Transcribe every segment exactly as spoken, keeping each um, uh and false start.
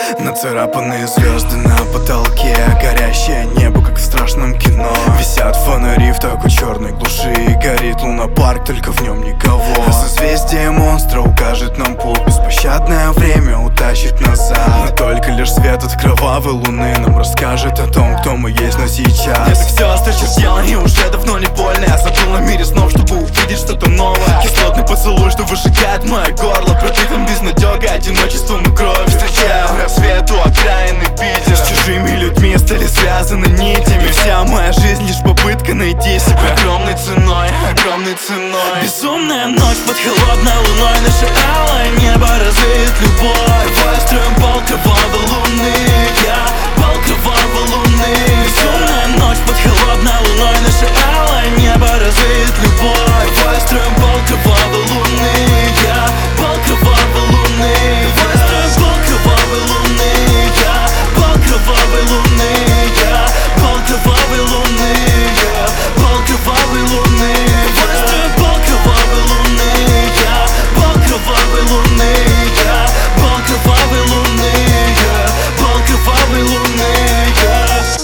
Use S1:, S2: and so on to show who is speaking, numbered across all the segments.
S1: Нацарапанные звезды на потолке, горящее небо, как в страшном кино. Висят фонари в такой черной глуши, горит лунопарк, только в нем никого. Созвездие монстра укажет нам путь, беспощадное время утащит назад. Но только лишь свет от кровавой луны нам расскажет о том, кто мы есть, но сейчас.
S2: Если все осточертело и уже давно не больно, я забыл о мире снов, чтобы увидеть что-то новое. Кислотный поцелуй, что выжигает мое горло, пробитым безнадегой, одиночеством и кровью. Встречаю рассвет у окраины Питера. С чужими людьми стали связаны нитями. Вся моя жизнь лишь попытка найти себя. Огромной ценой, огромной ценой. Безумная ночь под холодной луной, наше алое небо развеет любовь. Давай строим пол кровавой луны, я пол кровавой луны. Безумная ночь под холодной луной, наше алое небо развеет любовь. Давай строим пол кровавой луны, я пол кровавой луны. Давай строим пол кровавой луны, я пол кровавой луны, я пол кровавой луны, я пол кровавой луны. Давай строим пол кровавой луны, я пол кровавой луны, я пол кровавой луны, я пол кровавой луны, я.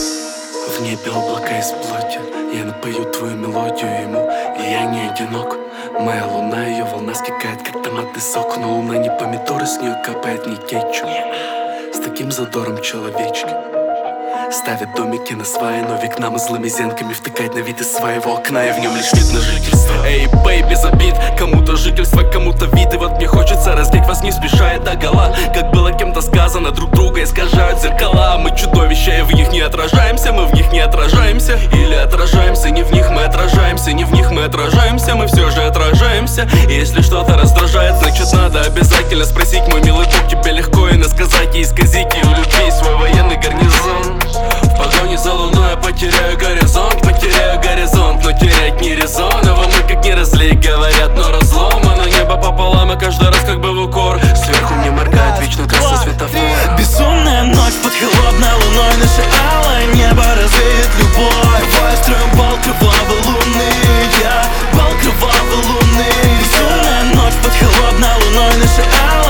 S3: В небе облака из плоти, я напою твою мелодию ему, и я не одинок. Моя луна, ее волна скикает, как томатный сок. Но луна не помидоры, с нее капает не кетчуп. С таким задором человечки ставят домики на сваи, но векнам и злыми зенками втыкает на вид из своего окна, и в нем лишь видно жительство. Эй, бэй, без обид, кому-то жительство, кому-то вид. И вот мне хочется раздеть вас не спеша до гола. Как было кем-то сказано, друг друга искажают зеркала. Мы чудовища, и в них не отражаемся, мы в них не отражаемся. Или отражаемся, не в них мы отражаемся, не в них мы отражаемся, мы все же отражаемся. И если что-то раздражает, значит надо обязательно спросить: мой милый друг, тебе легко и насказать, и исказить и у любви свой военный гарнизон. В погоне за луной я потеряю горизонт, потеряю горизонт, но терять не резоново. Мы как не разлей, говорят, но разломано небо пополам, и каждый раз как бы в укор. Сверху мне моргает вечно красный светофор.
S2: Безумная ночь под холодной луной, наше алое небо развеет любовь. Давай строим пол кровавой луны, я пол кровавой луны. Безумная ночь под холодной луной, наше алое